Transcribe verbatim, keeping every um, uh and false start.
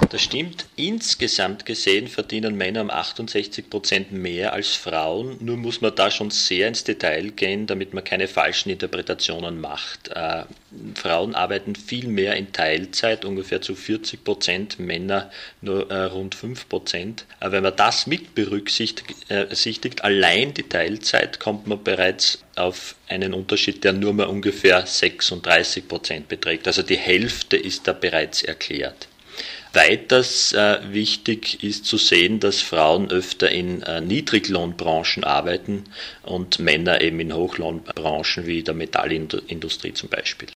Das stimmt. Insgesamt gesehen verdienen Männer um achtundsechzig Prozent mehr als Frauen. Nur muss man da schon sehr ins Detail gehen, damit man keine falschen Interpretationen macht. Äh, Frauen arbeiten viel mehr in Teilzeit, ungefähr zu vierzig Prozent, Männer nur äh, rund fünf Prozent. Aber wenn man das mit berücksichtigt, äh, allein die Teilzeit, kommt man bereits auf einen Unterschied, der nur mal ungefähr sechsunddreißig Prozent beträgt. Also die Hälfte ist da bereits erklärt. Weiters äh, wichtig ist zu sehen, dass Frauen öfter in äh, Niedriglohnbranchen arbeiten und Männer eben in Hochlohnbranchen wie der Metallindustrie zum Beispiel.